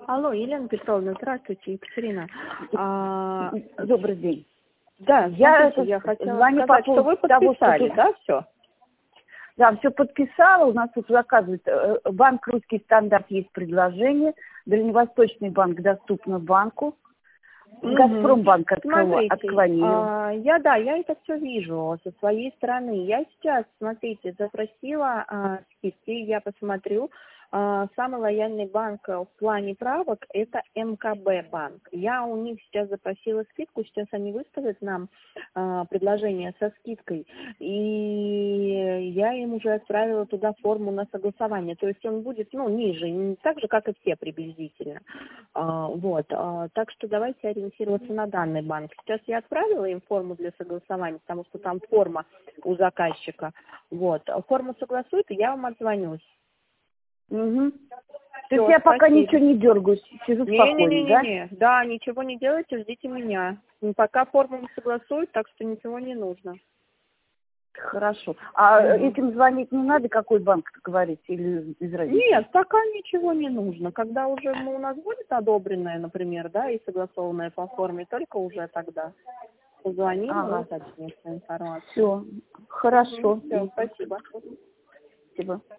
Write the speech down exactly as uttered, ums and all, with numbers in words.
Алло, Елена Петровна, здравствуйте, Екатерина. А, Добрый день. да, Я, смотрите, я хотела звоню сказать, по что вы поводу того, подписали, что... да, все? Да, все подписала. У нас тут заказывает э, банк «Русский стандарт», есть предложение. Дальневосточный банк доступно банку. Газпромбанк Смотрите, отклонил. а, я, да, я это все вижу со своей стороны. Я сейчас, смотрите, запросила а, скидки, я посмотрю. А, самый лояльный банк в плане правок – это эм ка бэ банк. Я у них сейчас запросила скидку, сейчас они выставят нам а, предложение со скидкой, и я им уже отправила туда форму на согласование. То есть он будет, ну, ниже, не так же, как и все приблизительно. А, вот, а, так что давайте ориентироваться на данный банк. Сейчас я отправила им форму для согласования, потому что там форма у заказчика. Вот, форму согласуют, и я вам отзвонюсь. Угу. То Всё, есть я пока спасибо. ничего не дергаюсь, сижу спокойно, да? Не-не-не-не, да, ничего не делайте, ждите меня. Пока форму не согласуют, так что ничего не нужно. Хорошо. А Угу. этим звонить не надо, какой банк говорить, или без разницы? Нет, пока ничего не нужно. Когда уже ну, у нас будет одобренное, например, да, и согласованное по форме, только уже тогда позвоним Ага. и уточним информацию. Все, хорошо. Все, спасибо. Спасибо.